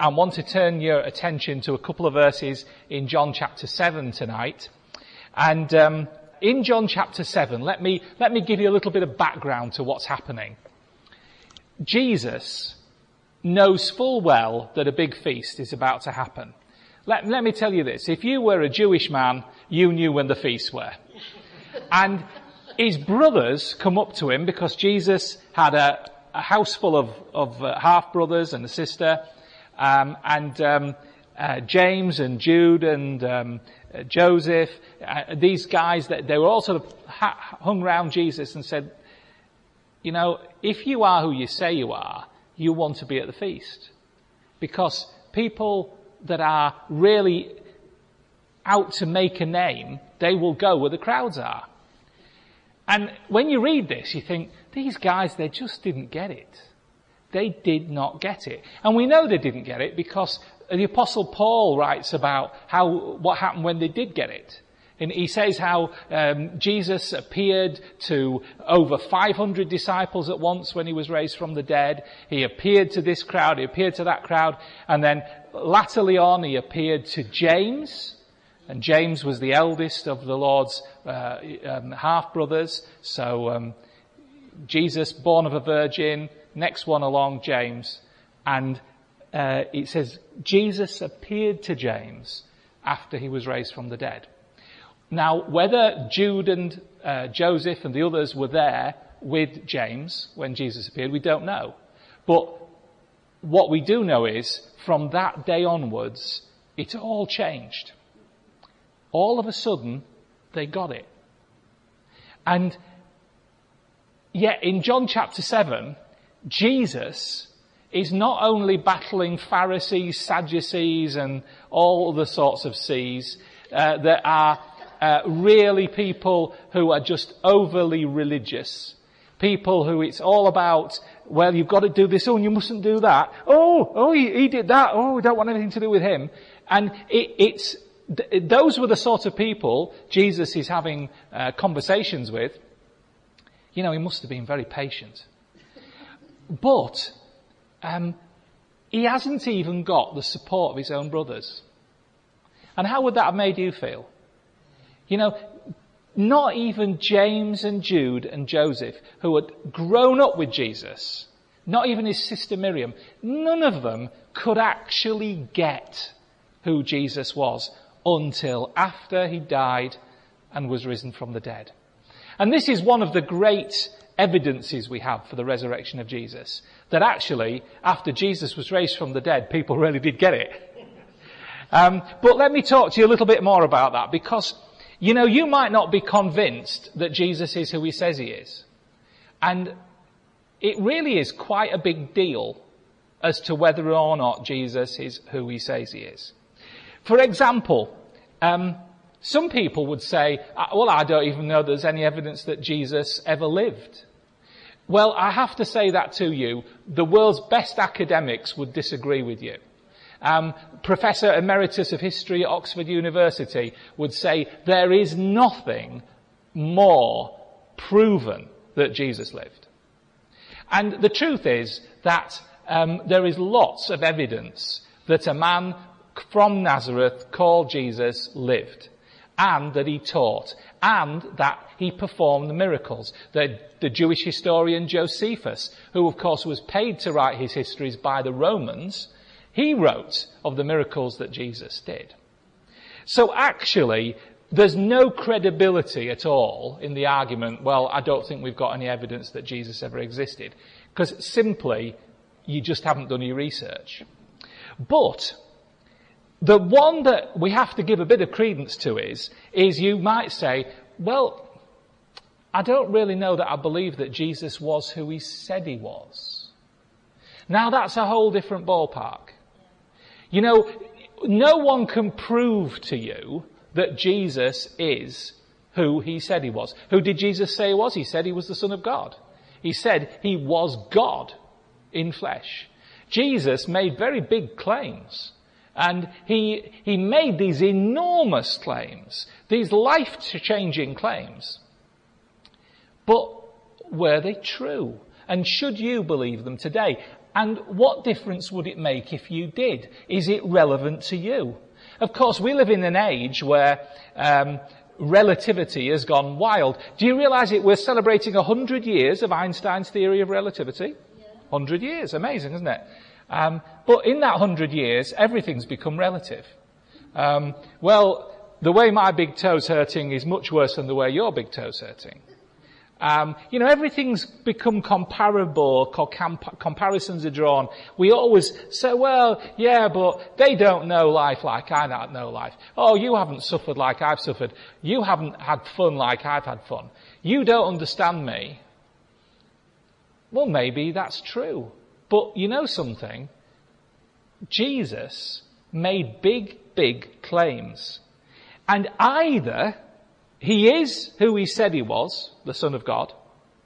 I want to turn your attention to a couple of verses in John chapter 7 tonight. And in John chapter 7, let me give you a little bit of background to what's happening. Jesus knows full well that a big feast is about to happen. Let me tell you this. If you were a Jewish man, you knew when the feasts were. And his brothers come up to him because Jesus had a house full of half-brothers and a sister, James and Jude and Joseph, these guys, they were all sort of hung around Jesus and said, you know, if you are who you say you are, you want to be at the feast. Because people that are really out to make a name, they will go where the crowds are. And when you read this, you think, these guys, they just didn't get it. They did not get it. And we know they didn't get it because the Apostle Paul writes about what happened when they did get it. And he says how Jesus appeared to over 500 disciples at once when he was raised from the dead. He appeared to this crowd, he appeared to that crowd, and then latterly on he appeared to James. And James was the eldest of the Lord's half-brothers. So Jesus, born of a virgin, next one along, James. And it says Jesus appeared to James after he was raised from the dead. Now, whether Jude and Joseph and the others were there with James when Jesus appeared, we don't know. But what we do know is, from that day onwards, it all changed. All of a sudden, they got it. And yet, in John chapter 7, Jesus is not only battling Pharisees, Sadducees, and all other sorts of C's that are really people who are just overly religious. People who it's all about, well, you've got to do this, oh, and you mustn't do that. Oh, he did that. Oh, we don't want anything to do with him. And those were the sort of people Jesus is having conversations with. You know, he must have been very patient. But he hasn't even got the support of his own brothers. And how would that have made you feel? You know, not even James and Jude and Joseph, who had grown up with Jesus, not even his sister Miriam, none of them could actually get who Jesus was until after he died and was risen from the dead. And this is one of the great evidences we have for the resurrection of Jesus, that actually, after Jesus was raised from the dead, people really did get it. But let me talk to you a little bit more about that, because you know, you might not be convinced that Jesus is who he says he is. And it really is quite a big deal as to whether or not Jesus is who he says he is. For example, some people would say, well, I don't even know there's any evidence that Jesus ever lived. Well, I have to say that to you. The world's best academics would disagree with you. Professor Emeritus of History at Oxford University would say there is nothing more proven that Jesus lived. And the truth is that there is lots of evidence that a man from Nazareth called Jesus lived, and that he taught, and that he performed the miracles. The Jewish historian Josephus, who of course was paid to write his histories by the Romans, he wrote of the miracles that Jesus did. So actually, there's no credibility at all in the argument, well, I don't think we've got any evidence that Jesus ever existed. Because simply, you just haven't done your research. But the one that we have to give a bit of credence to is you might say, well, I don't really know that I believe that Jesus was who he said he was. Now that's a whole different ballpark. You know, no one can prove to you that Jesus is who he said he was. Who did Jesus say he was? He said he was the Son of God. He said he was God in flesh. Jesus made very big claims. And he made these enormous claims, these life-changing claims. But were they true? And should you believe them today? And what difference would it make if you did? Is it relevant to you? Of course, we live in an age where relativity has gone wild. Do you realise we're celebrating 100 years of Einstein's theory of relativity? Yeah. 100 years. Amazing, isn't it? But in that 100 years, everything's become relative. Well, the way my big toe's hurting is much worse than the way your big toe's hurting. Everything's become comparable, comparisons are drawn. We always say, well, yeah, but they don't know life like I know life. Oh, you haven't suffered like I've suffered. You haven't had fun like I've had fun. You don't understand me. Well, maybe that's true. But you know something? Jesus made big claims. And either he is who he said he was, the Son of God,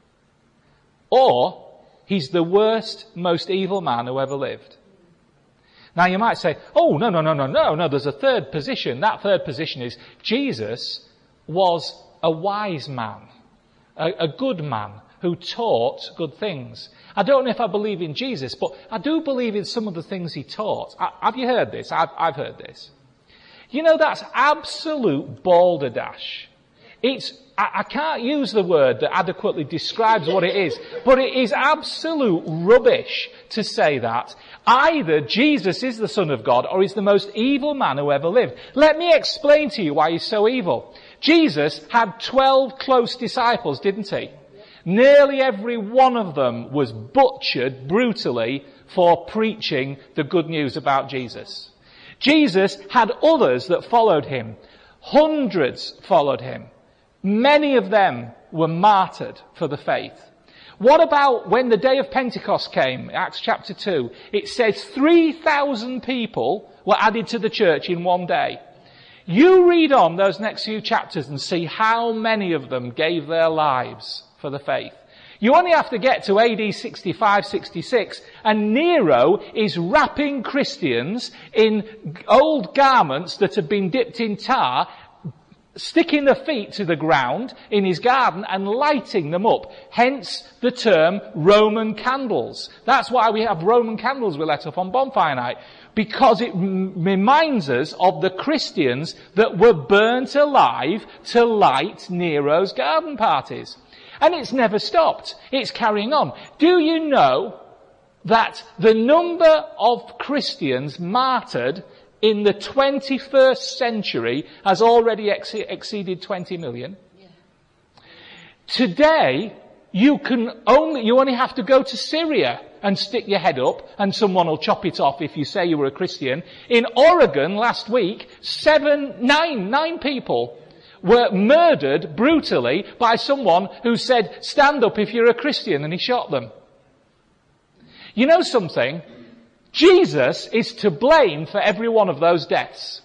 or he's the worst, most evil man who ever lived. Now you might say, oh, no, there's a third position. That third position is Jesus was a wise man, a good man who taught good things. I don't know if I believe in Jesus, but I do believe in some of the things he taught. Have you heard this? I've heard this. You know, that's absolute balderdash. I can't use the word that adequately describes what it is, but it is absolute rubbish to say that either Jesus is the Son of God or he's the most evil man who ever lived. Let me explain to you why he's so evil. Jesus had 12 close disciples, didn't he? Nearly every one of them was butchered brutally for preaching the good news about Jesus. Jesus had others that followed him. Hundreds followed him. Many of them were martyred for the faith. What about when the day of Pentecost came, Acts chapter 2? It says 3,000 people were added to the church in one day. You read on those next few chapters and see how many of them gave their lives for the faith. You only have to get to AD 65, 66, and Nero is wrapping Christians in old garments that have been dipped in tar, sticking their feet to the ground in his garden and lighting them up. Hence the term Roman candles. That's why we have Roman candles we let up on bonfire night. Because it reminds us of the Christians that were burnt alive to light Nero's garden parties. And it's never stopped. It's carrying on. Do you know that the number of Christians martyred in the 21st century has already exceeded 20 million? Yeah. Today, you only have to go to Syria and stick your head up and someone will chop it off if you say you were a Christian. In Oregon last week, 9 people were murdered brutally by someone who said, stand up if you're a Christian, and he shot them. You know something? Jesus is to blame for every one of those deaths.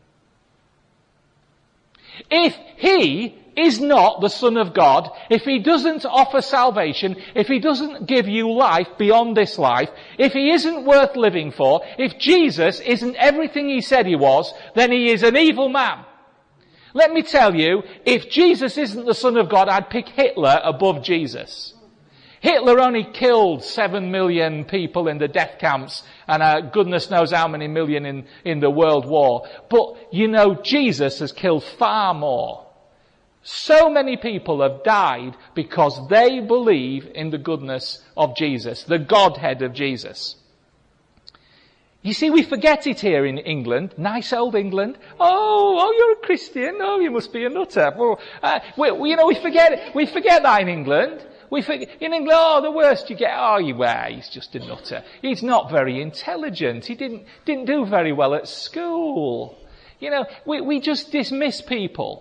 If he is not the Son of God, if he doesn't offer salvation, if he doesn't give you life beyond this life, if he isn't worth living for, if Jesus isn't everything he said he was, then he is an evil man. Let me tell you, if Jesus isn't the Son of God, I'd pick Hitler above Jesus. Hitler only killed 7 million people in the death camps and goodness knows how many million in the World War. But, you know, Jesus has killed far more. So many people have died because they believe in the goodness of Jesus, the Godhead of Jesus. You see, we forget it here in England. Nice old England. Oh, you're a Christian. Oh, you must be a nutter. We forget it. We forget that in England. In England, the worst you get, he's just a nutter. He's not very intelligent. He didn't do very well at school. You know, we just dismiss people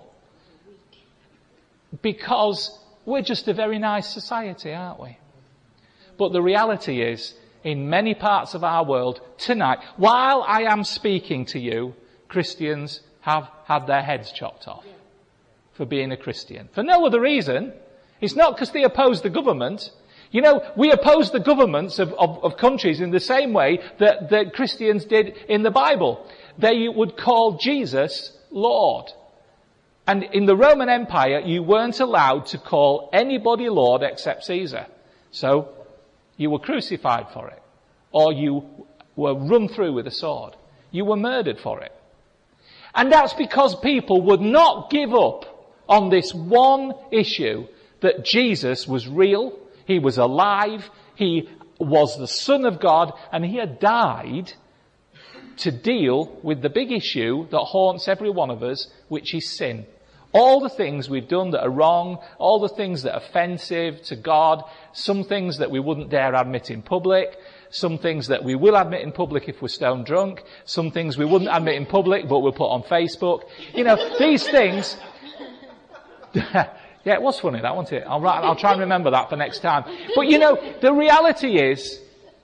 because we're just a very nice society, aren't we? But the reality is, in many parts of our world tonight, while I am speaking to you, Christians have had their heads chopped off for being a Christian. For no other reason. It's not because they oppose the government. You know, we oppose the governments of countries in the same way that the Christians did in the Bible. They would call Jesus Lord. And in the Roman Empire, you weren't allowed to call anybody Lord except Caesar. So, you were crucified for it. or you were run through with a sword. You were murdered for it. And that's because people would not give up on this one issue, that Jesus was real, he was alive, he was the Son of God, and he had died to deal with the big issue that haunts every one of us, which is sin. All the things we've done that are wrong, all the things that are offensive to God, some things that we wouldn't dare admit in public, some things that we will admit in public if we're stone drunk, some things we wouldn't admit in public but we'll put on Facebook. These things... Yeah, it was funny, that, wasn't it? I'll try and remember that for next time. But the reality is,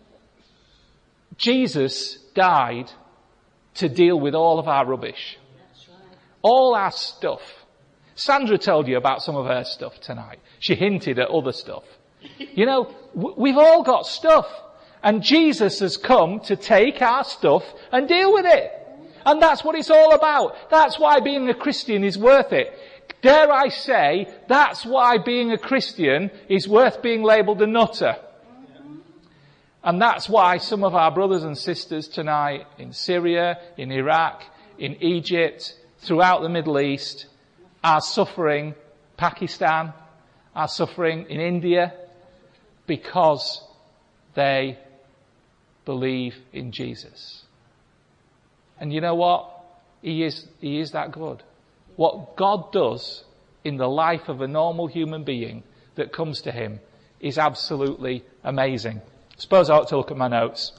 Jesus died to deal with all of our rubbish. All our stuff. Sandra told you about some of her stuff tonight. She hinted at other stuff. We've all got stuff. And Jesus has come to take our stuff and deal with it. And that's what it's all about. That's why being a Christian is worth it. Dare I say, that's why being a Christian is worth being labelled a nutter. And that's why some of our brothers and sisters tonight in Syria, in Iraq, in Egypt, throughout the Middle East, are suffering, Pakistan, are suffering in India, because they believe in Jesus. And you know what? He is that good. What God does in the life of a normal human being that comes to him is absolutely amazing. I suppose I ought to look at my notes.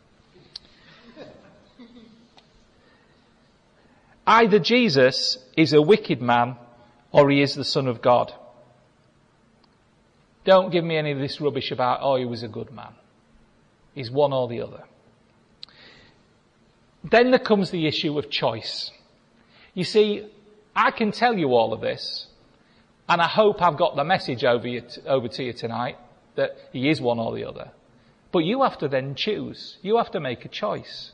Either Jesus is a wicked man or he is the Son of God. Don't give me any of this rubbish about, he was a good man. He's one or the other. Then there comes the issue of choice. You see, I can tell you all of this, and I hope I've got the message over to you tonight, that he is one or the other. But you have to then choose. You have to make a choice.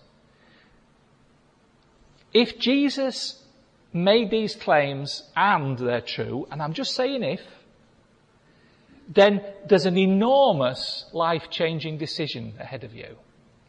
If Jesus made these claims and they're true, and I'm just saying if, then there's an enormous life-changing decision ahead of you.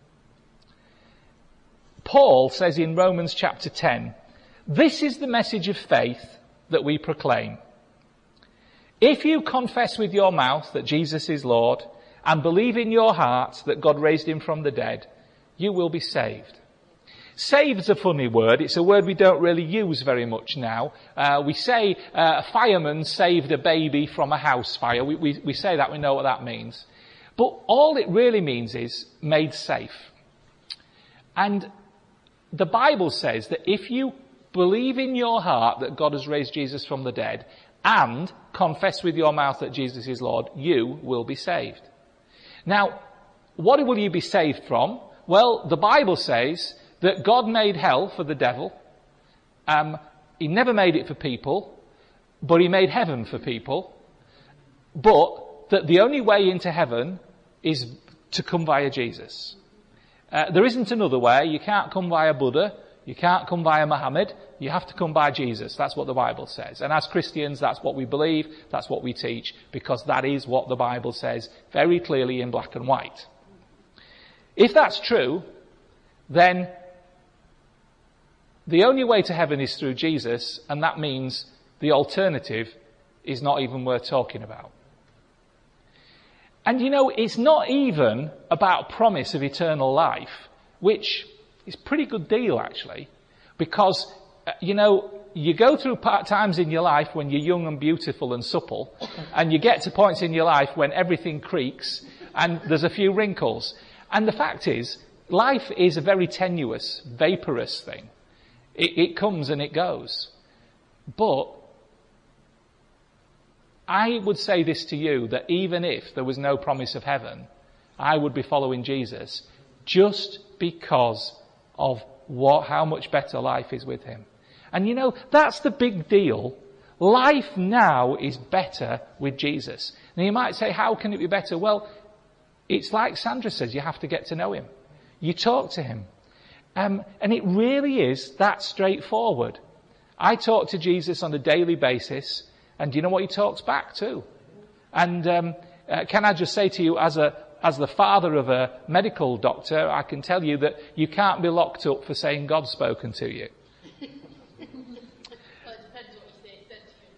Paul says in Romans chapter 10, this is the message of faith that we proclaim. If you confess with your mouth that Jesus is Lord and believe in your heart that God raised him from the dead, you will be saved. Saved's a funny word. It's a word we don't really use very much now. We say a fireman saved a baby from a house fire. We say that, we know what that means. But all it really means is made safe. And the Bible says that if you believe in your heart that God has raised Jesus from the dead and confess with your mouth that Jesus is Lord, you will be saved. Now, what will you be saved from? Well, the Bible says that God made hell for the devil. He never made it for people, but he made heaven for people. But that the only way into heaven is to come via Jesus. There isn't another way. You can't come via Buddha. You can't come via Muhammad. You have to come by Jesus. That's what the Bible says. And as Christians, that's what we believe. That's what we teach, because that is what the Bible says very clearly in black and white. If that's true, then the only way to heaven is through Jesus, and that means the alternative is not even worth talking about. And it's not even about promise of eternal life, which is a pretty good deal actually, because, you go through times in your life when you're young and beautiful and supple, and you get to points in your life when everything creaks and there's a few wrinkles. And the fact is, life is a very tenuous, vaporous thing. It comes and it goes. But I would say this to you, that even if there was no promise of heaven, I would be following Jesus just because of how much better life is with him. And that's the big deal. Life now is better with Jesus. Now you might say, how can it be better? Well, it's like Sandra says, you have to get to know him. You talk to him. And it really is that straightforward. I talk to Jesus on a daily basis, and do you know what he talks back to? And can I just say to you, as a as the father of a medical doctor, I can tell you that you can't be locked up for saying God's spoken to you. Well, it depends what you say it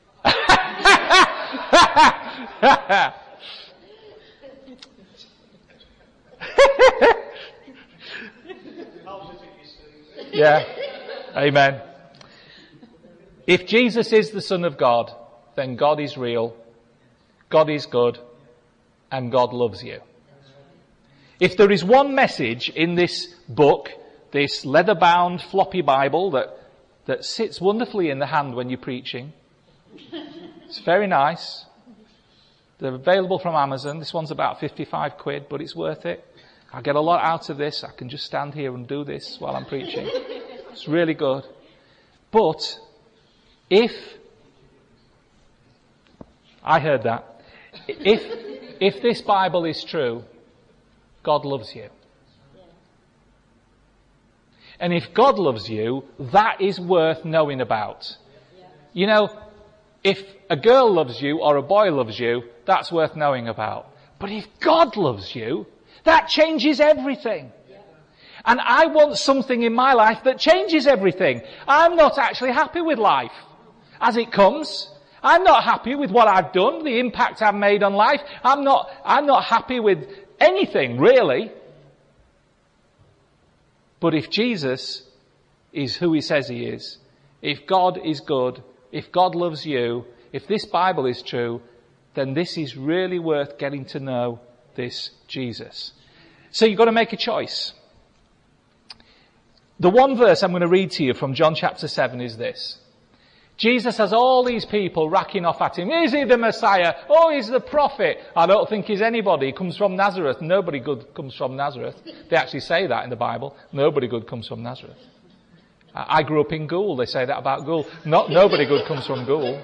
said to me. Yeah. Amen. If Jesus is the Son of God, then God is real, God is good, and God loves you. If there is one message in this book, this leather-bound floppy Bible that sits wonderfully in the hand when you're preaching, it's very nice. They're available from Amazon. This one's about 55 quid, but it's worth it. I get a lot out of this. I can just stand here and do this while I'm preaching. It's really good. But I heard that. If this Bible is true, God loves you. And if God loves you, that is worth knowing about. You know, if a girl loves you or a boy loves you, that's worth knowing about. But if God loves you, that changes everything. And I want something in my life that changes everything. I'm not actually happy with life as it comes. I'm not happy with what I've done, the impact I've made on life. I'm not happy with anything, really. But if Jesus is who he says he is, if God is good, if God loves you, if this Bible is true, then this is really worth getting to know this Jesus. So you've got to make a choice. The one verse I'm going to read to you from John chapter 7 is this. Jesus has all these people racking off at him. Is he the Messiah? Oh, he's the prophet. I don't think he's anybody. He comes from Nazareth. Nobody good comes from Nazareth. They actually say that in the Bible. Nobody good comes from Nazareth. I grew up in Goole. They say that about Goole. Nobody good comes from Goole.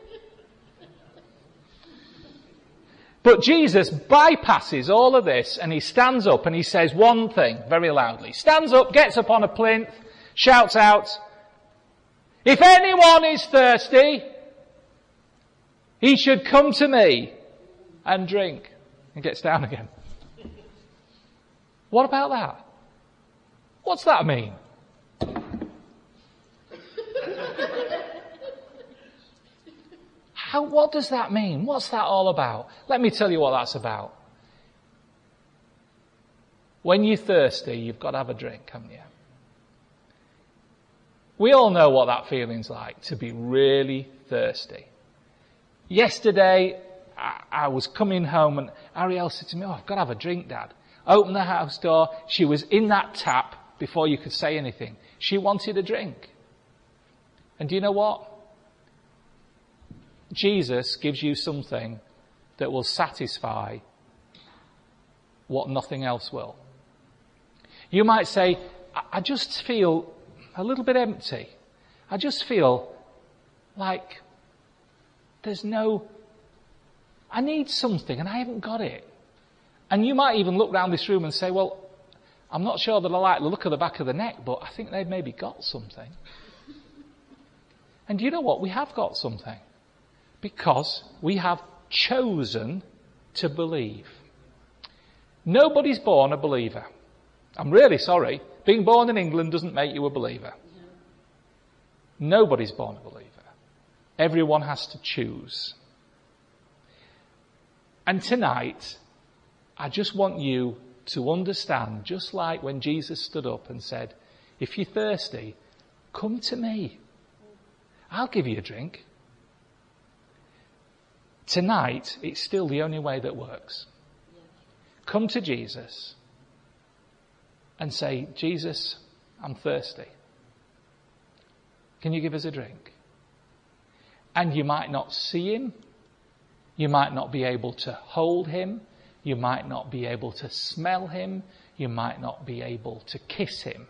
But Jesus bypasses all of this and he stands up and he says one thing very loudly. Stands up, gets up on a plinth, shouts out, "If anyone is thirsty, he should come to me and drink." And gets down again. What about that? What's that mean? What does that mean? What's that all about? Let me tell you what that's about. When you're thirsty, you've got to have a drink, haven't you? We all know what that feeling's like, to be really thirsty. Yesterday, I was coming home and Ariel said to me, "Oh, I've got to have a drink, Dad." Opened the house door. She was in that tap before you could say anything. She wanted a drink. And do you know what? Jesus gives you something that will satisfy what nothing else will. You might say, "I just feel a little bit empty. I just feel like I need something and I haven't got it." And you might even look around this room and say, "Well, I'm not sure that I like the look of the back of the neck, but I think they've maybe got something." And do you know what? We have got something. Because we have chosen to believe. Nobody's born a believer. I'm really sorry. Being born in England doesn't make you a believer. Nobody's born a believer. Everyone has to choose. And tonight, I just want you to understand, just like when Jesus stood up and said, "If you're thirsty, come to me. I'll give you a drink." Tonight, it's still the only way that works. Come to Jesus and say, "Jesus, I'm thirsty. Can you give us a drink?" And you might not see him. You might not be able to hold him. You might not be able to smell him. You might not be able to kiss him.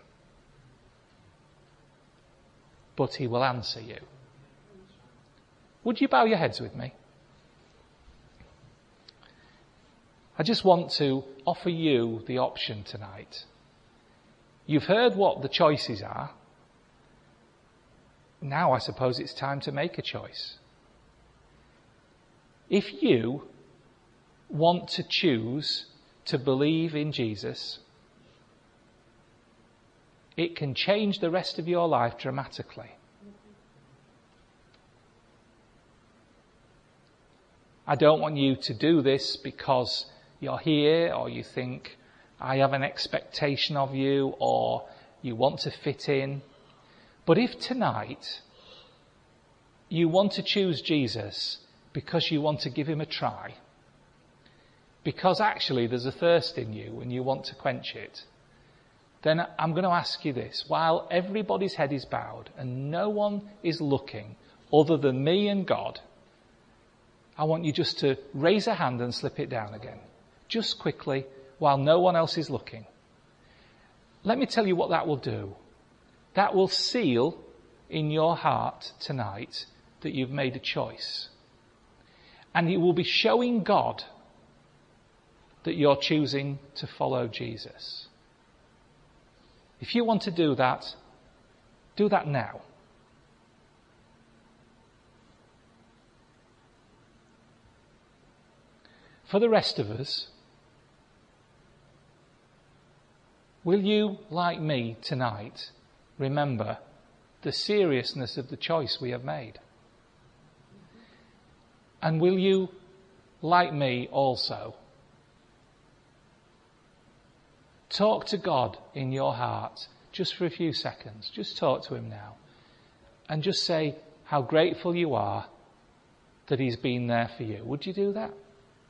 But he will answer you. Would you bow your heads with me? I just want to offer you the option tonight. You've heard what the choices are. Now I suppose it's time to make a choice. If you want to choose to believe in Jesus, it can change the rest of your life dramatically. I don't want you to do this because you're here or you think I have an expectation of you or you want to fit in. But if tonight you want to choose Jesus because you want to give him a try, because actually there's a thirst in you and you want to quench it, then I'm going to ask you this. While everybody's head is bowed and no one is looking other than me and God, I want you just to raise a hand and slip it down again. Just quickly, while no one else is looking. Let me tell you what that will do. That will seal in your heart tonight that you've made a choice. And it will be showing God that you're choosing to follow Jesus. If you want to do that now. For the rest of us, will you, like me tonight, remember the seriousness of the choice we have made? And will you, like me also, talk to God in your heart just for a few seconds? Just talk to him now. And just say how grateful you are that he's been there for you. Would you do that?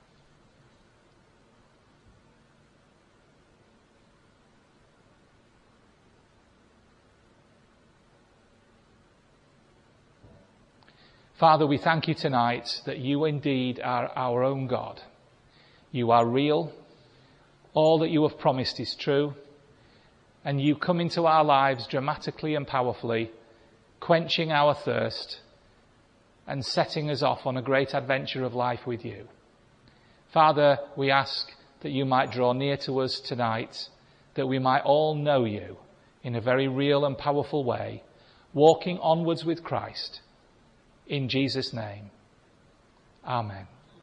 Father, we thank you tonight that you indeed are our own God. You are real. All that you have promised is true. And you come into our lives dramatically and powerfully, quenching our thirst and setting us off on a great adventure of life with you. Father, we ask that you might draw near to us tonight, that we might all know you in a very real and powerful way, walking onwards with Christ. In Jesus' name, amen.